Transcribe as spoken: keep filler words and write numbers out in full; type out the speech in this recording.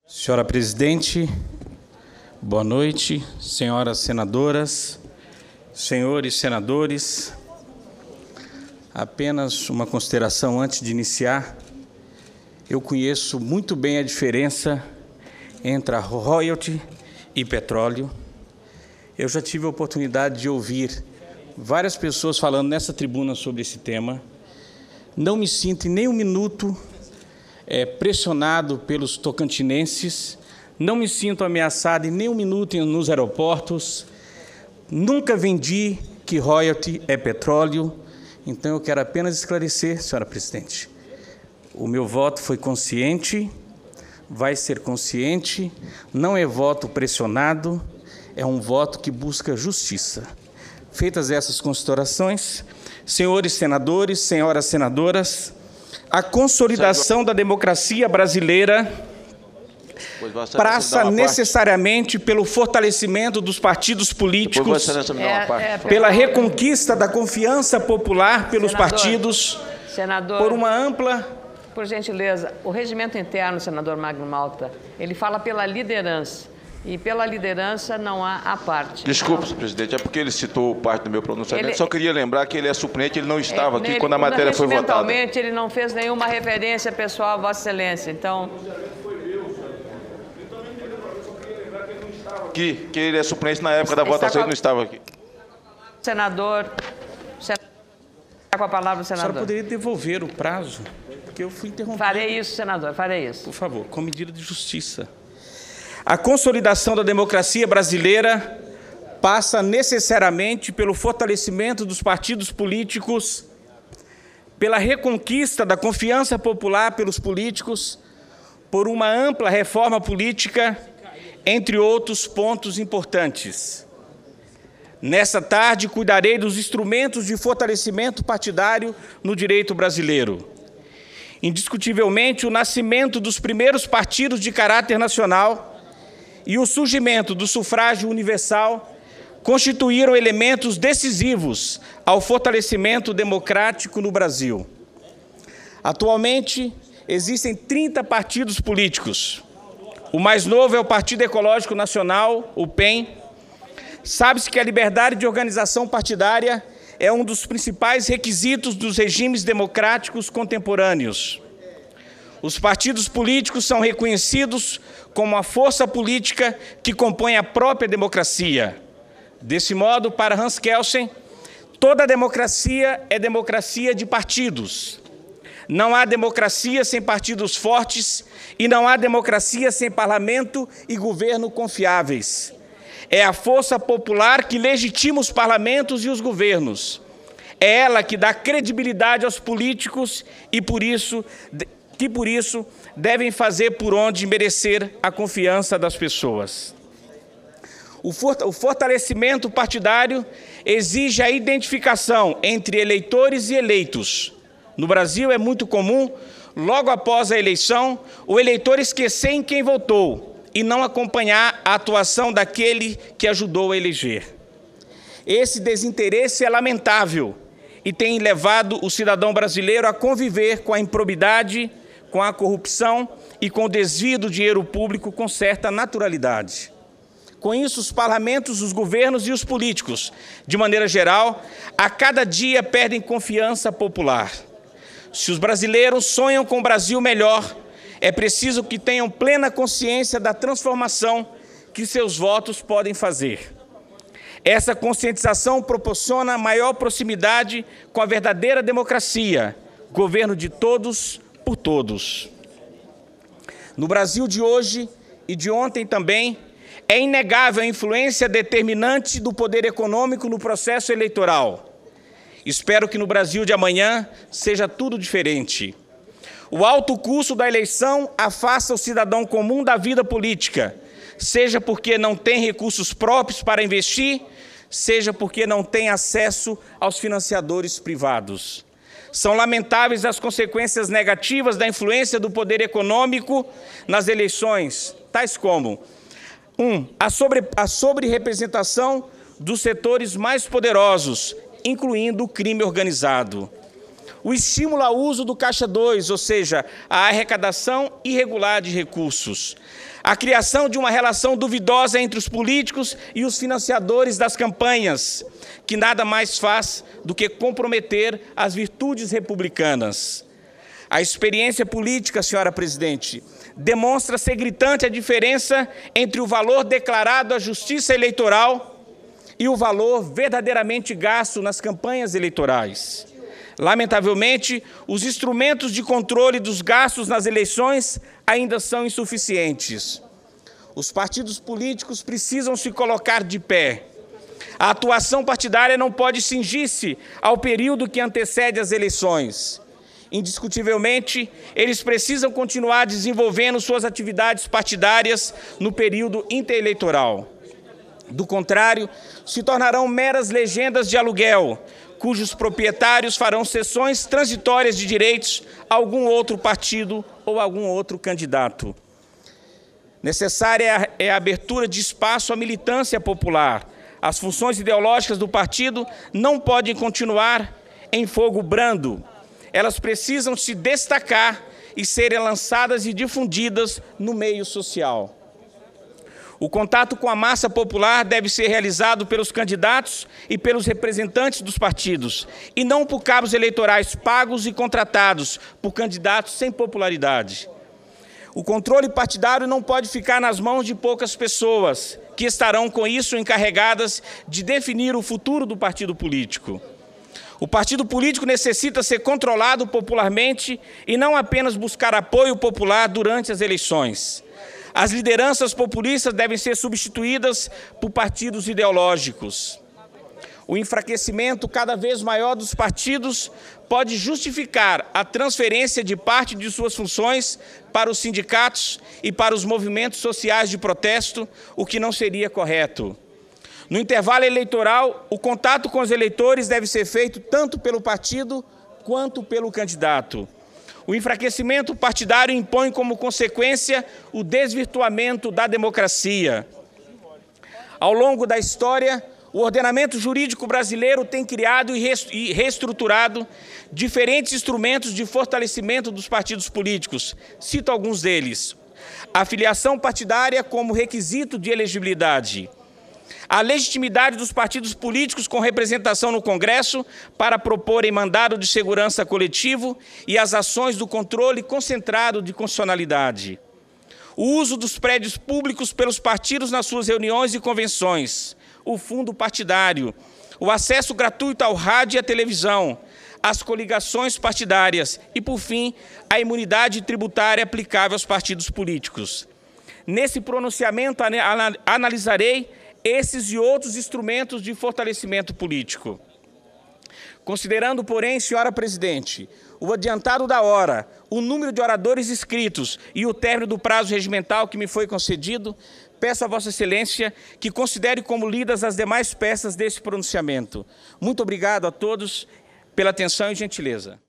Senhora Presidente, boa noite, senhoras senadoras, senhores senadores. Apenas uma consideração antes de iniciar. Eu conheço muito bem a diferença entre a royalty e petróleo. Eu já tive a oportunidade de ouvir várias pessoas falando nessa tribuna sobre esse tema. Não me sinto em nem um minuto É, pressionado pelos tocantinenses, não me sinto ameaçado em nenhum minuto nos aeroportos, nunca vendi que royalty é petróleo, então eu quero apenas esclarecer, senhora Presidente, o meu voto foi consciente, vai ser consciente, não é voto pressionado, é um voto que busca justiça. Feitas essas considerações, senhores senadores, senhoras senadoras, a consolidação da democracia brasileira passa necessariamente pelo fortalecimento dos partidos políticos, é, é, pela reconquista da confiança popular pelos senador, partidos, senador, por uma ampla... Por gentileza, o regimento interno, senador Magno Malta, ele fala pela liderança. E pela liderança não há a parte. Desculpe, senhor presidente, é porque ele citou parte do meu pronunciamento. Ele, Só queria lembrar que ele é suplente, ele não estava aqui nele, quando a matéria foi votada. Regimentalmente, ele não fez nenhuma referência pessoal a Vossa Excelência. Então... Que, que ele é suplente na época da votação, ele não estava aqui. Senador... senador com a palavra, senador. A senhora poderia devolver o prazo, porque eu fui interrompido. Farei isso, senador, farei isso. Por favor, com medida de justiça. A consolidação da democracia brasileira passa necessariamente pelo fortalecimento dos partidos políticos, pela reconquista da confiança popular pelos políticos, por uma ampla reforma política, entre outros pontos importantes. Nessa tarde, cuidarei dos instrumentos de fortalecimento partidário no direito brasileiro. Indiscutivelmente, o nascimento dos primeiros partidos de caráter nacional e o surgimento do sufrágio universal constituíram elementos decisivos ao fortalecimento democrático no Brasil. Atualmente, existem trinta partidos políticos. O mais novo é o Partido Ecológico Nacional, o P E N. Sabe-se que a liberdade de organização partidária é um dos principais requisitos dos regimes democráticos contemporâneos. Os partidos políticos são reconhecidos como a força política que compõe a própria democracia. Desse modo, para Hans Kelsen, toda democracia é democracia de partidos. Não há democracia sem partidos fortes e não há democracia sem parlamento e governo confiáveis. É a força popular que legitima os parlamentos e os governos. É ela que dá credibilidade aos políticos e, por isso, que, por isso, devem fazer por onde merecer a confiança das pessoas. O fortalecimento partidário exige a identificação entre eleitores e eleitos. No Brasil, é muito comum, logo após a eleição, o eleitor esquecer em quem votou e não acompanhar a atuação daquele que ajudou a eleger. Esse desinteresse é lamentável e tem levado o cidadão brasileiro a conviver com a improbidade, com a corrupção e com o desvio do dinheiro público com certa naturalidade. Com isso, os parlamentos, os governos e os políticos, de maneira geral, a cada dia perdem confiança popular. Se os brasileiros sonham com um Brasil melhor, é preciso que tenham plena consciência da transformação que seus votos podem fazer. Essa conscientização proporciona maior proximidade com a verdadeira democracia, governo de todos por todos. No Brasil de hoje e de ontem também, é inegável a influência determinante do poder econômico no processo eleitoral. Espero que no Brasil de amanhã seja tudo diferente. O alto custo da eleição afasta o cidadão comum da vida política, seja porque não tem recursos próprios para investir, seja porque não tem acesso aos financiadores privados. São lamentáveis as consequências negativas da influência do poder econômico nas eleições, tais como um, a sobre, a sobre-representação dos setores mais poderosos, incluindo o crime organizado. O estímulo ao uso do Caixa dois, ou seja, a arrecadação irregular de recursos. a criação de uma relação duvidosa entre os políticos e os financiadores das campanhas, que nada mais faz do que comprometer as virtudes republicanas. A experiência política, senhora presidente, demonstra ser gritante a diferença entre o valor declarado à justiça eleitoral e o valor verdadeiramente gasto nas campanhas eleitorais. Lamentavelmente, os instrumentos de controle dos gastos nas eleições ainda são insuficientes. Os partidos políticos precisam se colocar de pé. A atuação partidária não pode cingir-se ao período que antecede as eleições. Indiscutivelmente, eles precisam continuar desenvolvendo suas atividades partidárias no período intereleitoral. Do contrário, se tornarão meras legendas de aluguel, cujos proprietários farão cessões transitórias de direitos a algum outro partido ou algum outro candidato. Necessária é a abertura de espaço à militância popular. As funções ideológicas do partido não podem continuar em fogo brando. Elas precisam se destacar e serem lançadas e difundidas no meio social. O contato com a massa popular deve ser realizado pelos candidatos e pelos representantes dos partidos, e não por cabos eleitorais pagos e contratados por candidatos sem popularidade. O controle partidário não pode ficar nas mãos de poucas pessoas, que estarão com isso encarregadas de definir o futuro do partido político. O partido político necessita ser controlado popularmente e não apenas buscar apoio popular durante as eleições. As lideranças populistas devem ser substituídas por partidos ideológicos. O enfraquecimento cada vez maior dos partidos pode justificar a transferência de parte de suas funções para os sindicatos e para os movimentos sociais de protesto, o que não seria correto. No intervalo eleitoral, o contato com os eleitores deve ser feito tanto pelo partido quanto pelo candidato. O enfraquecimento partidário impõe como consequência o desvirtuamento da democracia. Ao longo da história, o ordenamento jurídico brasileiro tem criado e reestruturado diferentes instrumentos de fortalecimento dos partidos políticos. Cito alguns deles. A filiação partidária como requisito de elegibilidade. A legitimidade dos partidos políticos com representação no Congresso para proporem mandado de segurança coletivo e as ações do controle concentrado de constitucionalidade. O uso dos prédios públicos pelos partidos nas suas reuniões e convenções. O fundo partidário. O acesso gratuito ao rádio e à televisão. As coligações partidárias. E, por fim, a imunidade tributária aplicável aos partidos políticos. Nesse pronunciamento, analisarei esses e outros instrumentos de fortalecimento político. Considerando, porém, senhora presidente, o adiantado da hora, o número de oradores inscritos e o término do prazo regimental que me foi concedido, peço a Vossa Excelência que considere como lidas as demais peças desse pronunciamento. Muito obrigado a todos pela atenção e gentileza.